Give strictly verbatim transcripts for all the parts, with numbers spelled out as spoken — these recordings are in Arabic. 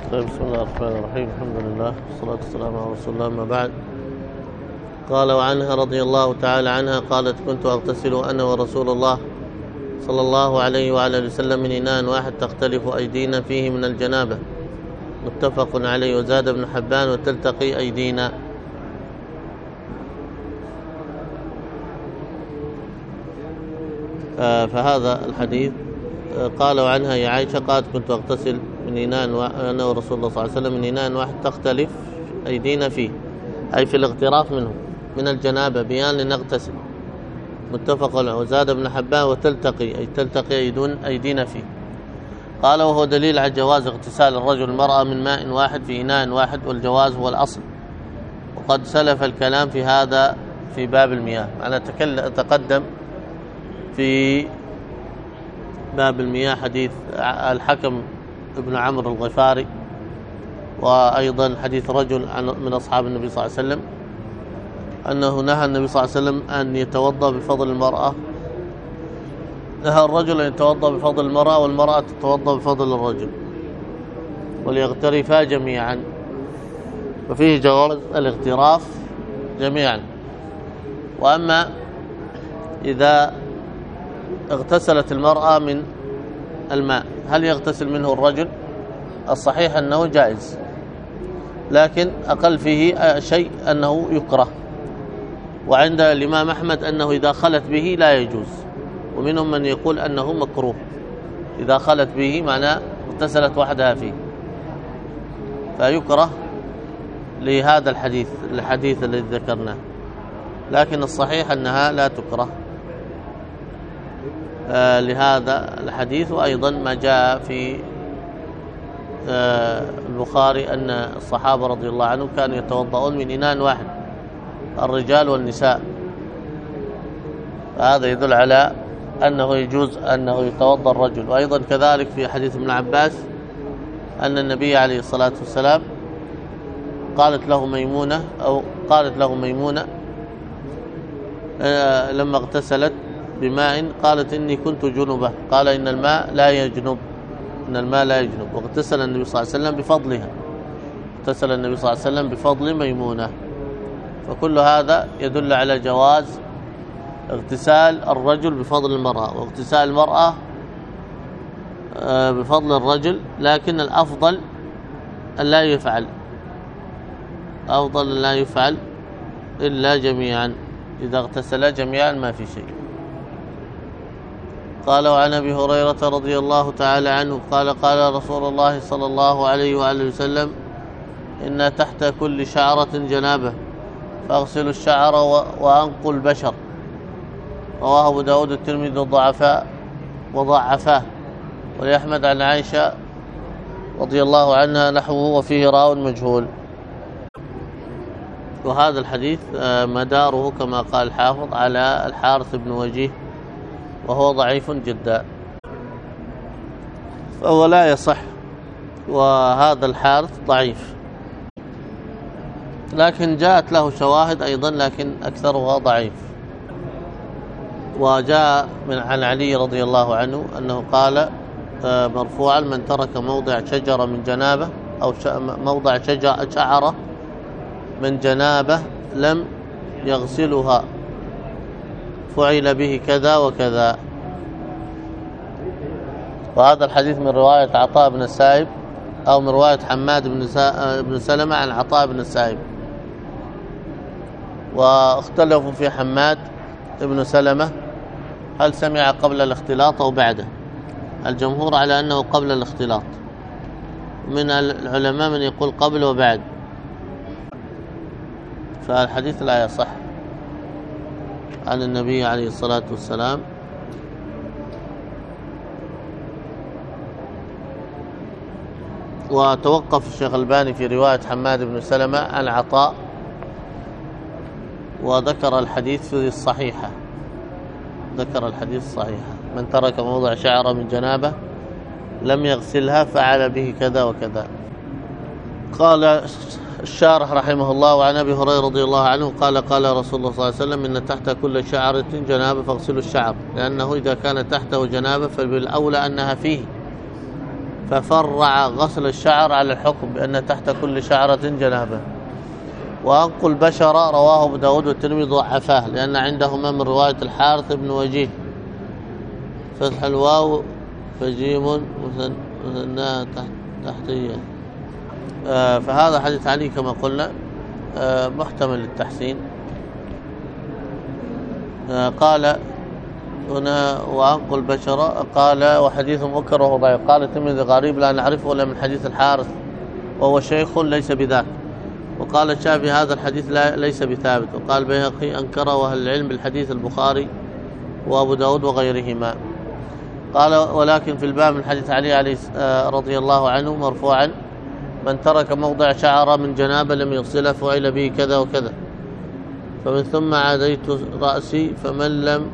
بسم الله الرحمن الرحيم. الحمد لله والصلاة والسلام على رسول الله. أما بعد، قال وعنها رضي الله تعالى عنها قالت: كنت أغتسل أنا ورسول الله صلى الله عليه وعلى اله وسلم من إناء واحد تختلف أيدينا فيه من الجنابة، متفق عليه. وزاد ابن حبان: وتلتقي أيدينا. آه فهذا الحديث آه قالوا عنها يا عائشة قالت: كنت أغتسل من إناء أنا ورسول الله صلى الله عليه وسلم من إناء واحد تختلف أيدينا فيه، أي في الاغتراف منه من الجنابة بيان لنغتسل، متفق عليه. وزاد ابن حبان: وتلتقي أي تلتقي أيدينا فيه. قال: وهو دليل على جواز اغتسال الرجل المرأة من ماء واحد في إناء واحد، والجواز هو الأصل، وقد سلف الكلام في هذا في باب المياه. أنا تقدم في باب المياه حديث الحكم ابن عمرو الغفاري، وأيضا حديث رجل من أصحاب النبي صلى الله عليه وسلم أنه نهى النبي صلى الله عليه وسلم أن يتوضأ بفضل المرأة، نهى الرجل أن يتوضأ بفضل المرأة، والمرأة تتوضأ بفضل الرجل، وليغترفا جميعا، وفيه جواز الاغتراف جميعا. وأما إذا اغتسلت المرأة من الماء هل يغتسل منه الرجل؟ الصحيح أنه جائز، لكن أقل فيه شيء أنه يكره، وعند الإمام أحمد أنه إذا خلت به لا يجوز، ومنهم من يقول أنه مكروه إذا خلت به، معناه اغتسلت وحدها فيه، فيكره لهذا الحديث الحديث الذي ذكرناه، لكن الصحيح أنها لا تكره آه لهذا الحديث. وأيضا ما جاء في آه البخاري أن الصحابة رضي الله عنهم كانوا يتوضؤون من إناء واحد، الرجال والنساء، فهذا يدل على أنه يجوز أنه يتوضأ الرجل. وأيضا كذلك في حديث ابن عباس أن النبي عليه الصلاة والسلام قالت له ميمونة أو قالت له ميمونة آه لما اغتسلت بماء قالت: إني كنت جنبة، قال: إن الماء لا يجنب إن الماء لا يجنب واغتسل النبي صلى الله عليه وسلم بفضلها، اغتسل النبي صلى الله عليه وسلم بفضل ميمونة. فكل هذا يدل على جواز اغتسال الرجل بفضل المرأة، واغتسال المرأة بفضل الرجل، لكن الأفضل أن لا يفعل أفضل أن لا يفعل إلا جميعا، إذا اغتسل جميعا ما في شيء. قال: وعن أبي هريرة رضي الله تعالى عنه قال: قال رسول الله صلى الله عليه وآله وسلم: إن تحت كل شعرة جنابة فاغسلوا الشعر وأنقوا البشر. رواه أبو داود الترمذي الضعفاء وضعفاه، ولأحمد عن عائشة رضي الله عنها نحوه وفيه راو مجهول. وهذا الحديث مداره كما قال الحافظ على الحارث بن وجيه، وهو ضعيف جدا، فهو لا يصح، وهذا الحارث ضعيف، لكن جاءت له شواهد أيضا لكن أكثرها ضعيف. وجاء من عن علي رضي الله عنه أنه قال مرفوعا: من ترك موضع شجرة من جنابه أو موضع شعرة من جنابه لم يغسلها فعل به كذا وكذا. وهذا الحديث من رواية عطاء بن السائب أو من رواية حماد بن سلمة عن عطاء بن السائب، واختلفوا في حماد بن سلمة هل سمع قبل الاختلاط أو بعده. الجمهور على أنه قبل الاختلاط، من العلماء من يقول قبل وبعد، فالحديث لا يصح عن النبي عليه الصلاة والسلام. وتوقف الشيخ الباني في رواية حماد بن سلمة عن عطاء، وذكر الحديث في الصحيحة ذكر الحديث الصحيحة: من ترك موضع شعر من جنابه لم يغسلها فعل به كذا وكذا. قال الشارح رحمه الله: وعن أبي هريرة رضي الله عنه قال: قال رسول الله صلى الله عليه وسلم: إن تحت كل شعرة جنابة فاغسلوا الشعر، لأنه إذا كان تحته جنابة فبالأولى أنها فيه، ففرع غسل الشعر على الحكم بأن تحت كل شعرة جنابة. وأنقل بشرة رواه أبو داود والترمذي ضعفاه لأن عندهما من رواية الحارث بن وجيه فتح الواو فجيم مثنى تحتية. آه فهذا حديث علي كما قلنا آه محتمل للتحسين. آه قال هنا وأنقل بشرة قال وحديث منكر وهو ضعيف. قال الترمذي غريب لا نعرفه إلا من حديث الحارث وهو شيخ ليس بذاك. وقال الشافعي هذا الحديث لا ليس بثابت. وقال البيهقي أنكره أهل العلم بالحديث البخاري وأبو داود وغيرهما. قال ولكن في الباب من حديث علي عليه رضي الله عنه مرفوعا من ترك موضع شعر من جنابه لم يغسله فعل به كذا وكذا. فمن ثم عاديت رأسي فمن لم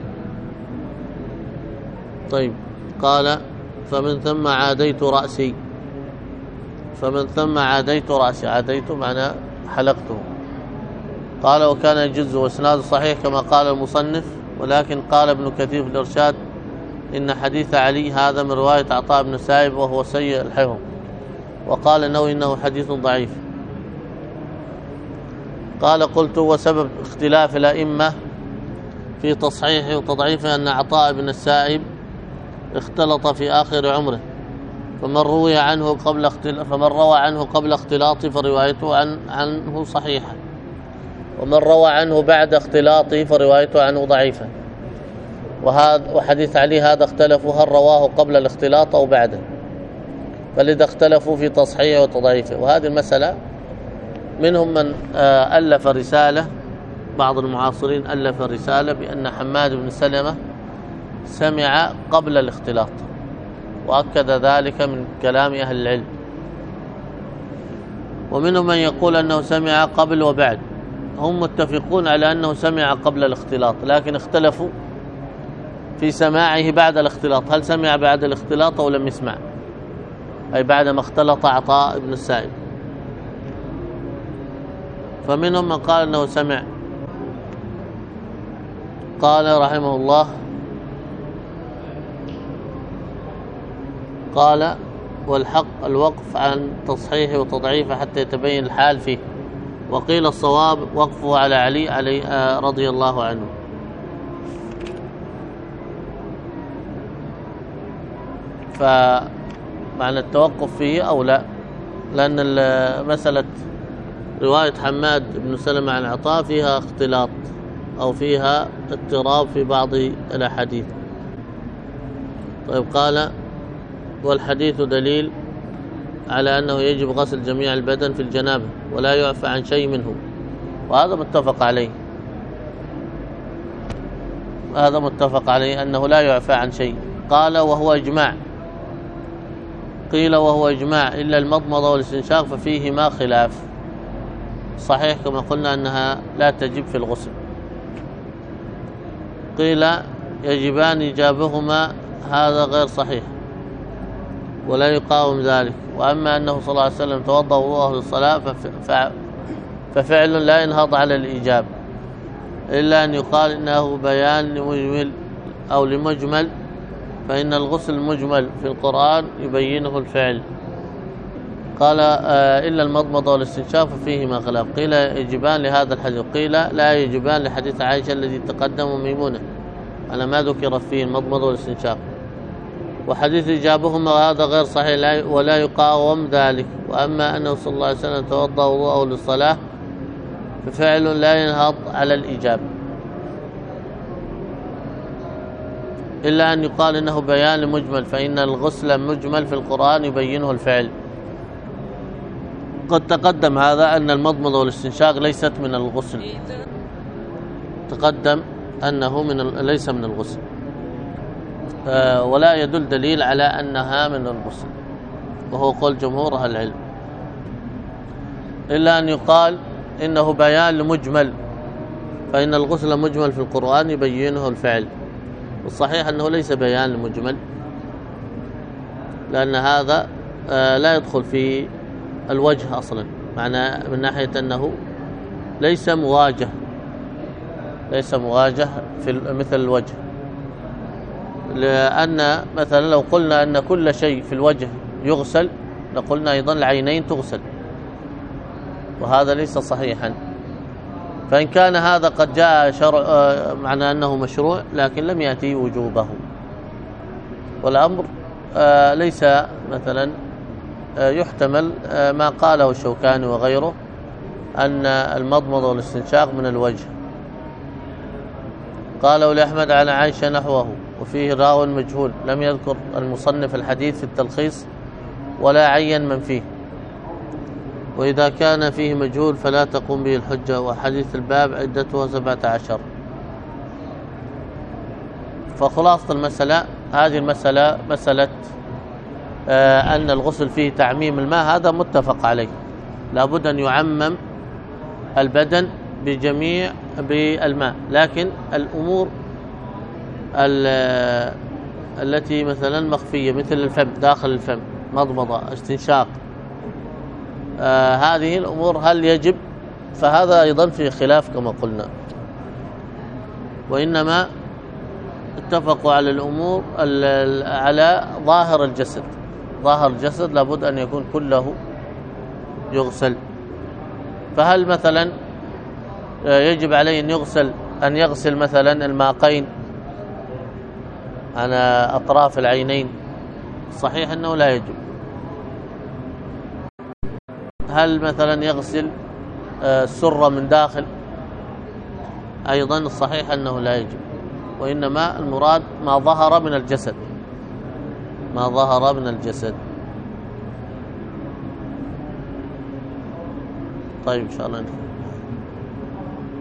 طيب قال فمن ثم عاديت رأسي فمن ثم عاديت رأسي عاديت معنى حلقته. قال وكان يجز واسناد صحيح كما قال المصنف. ولكن قال ابن كثير في الإرشاد إن حديث علي هذا من رواية عطاء بن سائب وهو سيء الحفظ. وقال النووي إنه حديث ضعيف. قال قلت وسبب اختلاف الأئمة في تصحيحه وتضعيفه أن عطاء بن السائب اختلط في آخر عمره فمن روي عنه قبل اختلاط فمن روى عنه قبل اختلاطه فروايته عن عنه صحيحة ومن روى عنه بعد اختلاطه فروايته عنه ضعيفة. وهذا وحديث علي هذا اختلفوا هل رواه قبل الاختلاط أو بعده فلذا اختلفوا في تصحيحه وتضعيفه. وهذه المسألة منهم من ألف رسالة بعض المعاصرين ألف رسالة بأن حماد بن سلمة سمع قبل الاختلاط وأكد ذلك من كلام أهل العلم. ومنهم من يقول أنه سمع قبل وبعد. هم متفقون على أنه سمع قبل الاختلاط لكن اختلفوا في سماعه بعد الاختلاط هل سمع بعد الاختلاط أو لم يسمع أي بعدما اختلط عطاء بن السائب. فمنهم من قال أنه سمع. قال رحمه الله قال والحق الوقف عن تصحيحه وتضعيفه حتى يتبين الحال فيه. وقيل الصواب وقفه على علي علي رضي الله عنه. فمعنى التوقف فيه أو لا لأن مسألة رواية حماد بن سلمة عن عطاء فيها اختلاط أو فيها اضطراب في بعض الأحاديث. طيب قال والحديث دليل على أنه يجب غسل جميع البدن في الجنابة ولا يعفى عن شيء منه وهذا متفق عليه. هذا متفق عليه أنه لا يعفى عن شيء. قال وهو إجماع. قيل وهو إجماع إلا المضمضة والاستنشاق ففيهما خلاف. صحيح كما قلنا أنها لا تجب في الغسل. قيل يجبان إيجابهما هذا غير صحيح ولا يقاوم ذلك. وأما أنه صلى الله عليه وسلم توضأ وضوءه للصلاة ففعل لا ينهض على الإيجاب إلا أن يقال إنه بيان لمجمل أو لمجمل فإن الغسل المجمل في القرآن يبينه الفعل. قال آه إلا المضمضة والاستنشاق ففيهما خلاف. قيل يجبان لهذا الحديث قيل لا يجبان لحديث عائشة الذي تقدم ميمونة على ما ذكر فيه المضمضة والاستنشاق. وحديث إجابهما هذا غير صحيح ولا يقاوم ذلك. وأما أنه صلى الله عليه وسلم توضأ وضوءه للصلاة ففعل لا ينهض على الإجاب إلا أن يقال إنه بيان لمجمل فإن الغسل مجمل في القرآن يبينه الفعل. قد تقدم هذا أن المضمضة والاستنشاق ليست من الغسل. تقدم أنه من ليس من الغسل آه ولا يدل دليل على أنها من الغسل وهو قول جمهور أهل العلم إلا أن يقال إنه بيان لمجمل فإن الغسل مجمل في القرآن يبينه الفعل. والصحيح أنه ليس بيان لمجمل لأن هذا آه لا يدخل في الوجه أصلا معنى من ناحية أنه ليس مواجه ليس مواجه في مثل الوجه. لأن مثلا لو قلنا أن كل شيء في الوجه يغسل، لقلنا أيضا العينين تغسل، وهذا ليس صحيحا. فإن كان هذا قد جاء شرع معنى أنه مشروع لكن لم يأتي وجوبه، والأمر ليس مثلا يحتمل ما قاله الشوكاني وغيره أن المضمضة والاستنشاق من الوجه. قالوا لأحمد على عائشة نحوه، وفيه راو مجهول لم يذكر المصنف الحديث في التلخيص ولا عين من فيه، وإذا كان فيه مجهول فلا تقوم به الحجة، وحديث الباب عدتها سبعة عشر. فخلاصة المسألة هذه المسألة مسألة آه أن الغسل فيه تعميم الماء، هذا متفق عليه، لابد أن يعمم البدن بجميع بالماء. لكن الأمور التي مثلا مخفية مثل الفم، داخل الفم، مضمضة، استنشاق، آه هذه الأمور هل يجب؟ فهذا أيضا في خلاف كما قلنا، وإنما اتفقوا على الأمور على ظاهر الجسد. ظاهر الجسد لابد أن يكون كله يغسل. فهل مثلا يجب عليه أن يغسل أن يغسل مثلا الماقين على أطراف العينين؟ صحيح أنه لا يجب. هل مثلا يغسل السرة من داخل؟ أيضا الصحيح أنه لا يجب، وإنما المراد ما ظهر من الجسد، ما ظهر من الجسد. طيب إن شاء الله نحن.